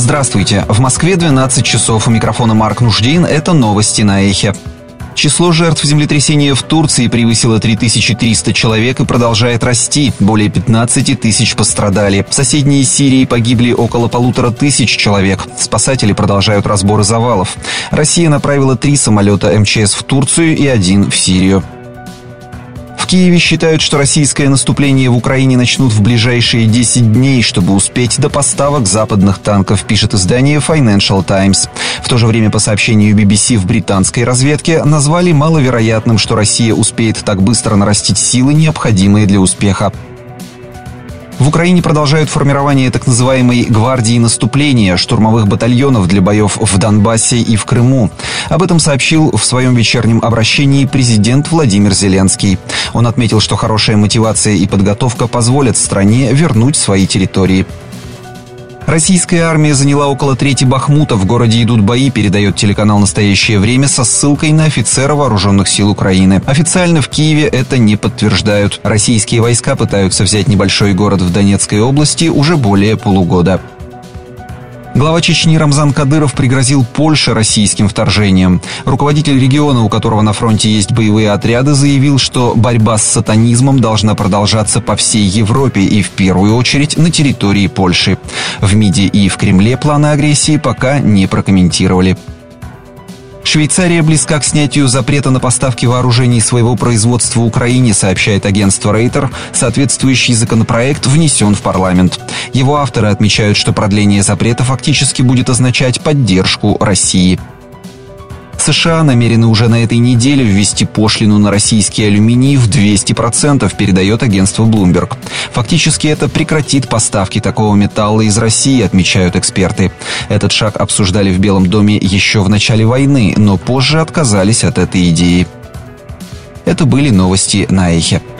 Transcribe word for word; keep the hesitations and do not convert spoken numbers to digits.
Здравствуйте. В Москве двенадцать часов. У микрофона Марк Нуждин. Это новости на Эхе. Число жертв землетрясения в Турции превысило три тысячи триста человек и продолжает расти. Более пятнадцать тысяч пострадали. В соседней Сирии погибли около полутора тысяч человек. Спасатели продолжают разборы завалов. Россия направила три самолета эм че эс в Турцию и один в Сирию. В Киеве считают, что российское наступление в Украине начнут в ближайшие десять дней, чтобы успеть до поставок западных танков, пишет издание Financial Times. В то же время, по сообщению би би си, в британской разведке назвали маловероятным, что Россия успеет так быстро нарастить силы, необходимые для успеха. В Украине продолжают формирование так называемой «гвардии наступления» штурмовых батальонов для боев в Донбассе и в Крыму. Об этом сообщил в своем вечернем обращении президент Владимир Зеленский. Он отметил, что хорошая мотивация и подготовка позволят стране вернуть свои территории. Российская армия заняла около трети Бахмута. В городе идут бои, передает телеканал «Настоящее время» со ссылкой на офицера вооруженных сил Украины. Официально в Киеве это не подтверждают. Российские войска пытаются взять небольшой город в Донецкой области уже более полугода. Глава Чечни Рамзан Кадыров пригрозил Польше российским вторжением. Руководитель региона, у которого на фронте есть боевые отряды, заявил, что борьба с сатанизмом должна продолжаться по всей Европе и в первую очередь на территории Польши. В МИДе и в Кремле планы агрессии пока не прокомментировали. Швейцария близка к снятию запрета на поставки вооружений своего производства Украине, сообщает агентство Рейтер. Соответствующий законопроект внесен в парламент. Его авторы отмечают, что продление запрета фактически будет означать поддержку России. США намерены уже на этой неделе ввести пошлину на российский алюминий в двести процентов, передает агентство Bloomberg. Фактически это прекратит поставки такого металла из России, отмечают эксперты. Этот шаг обсуждали в Белом доме еще в начале войны, но позже отказались от этой идеи. Это были новости на Эхе.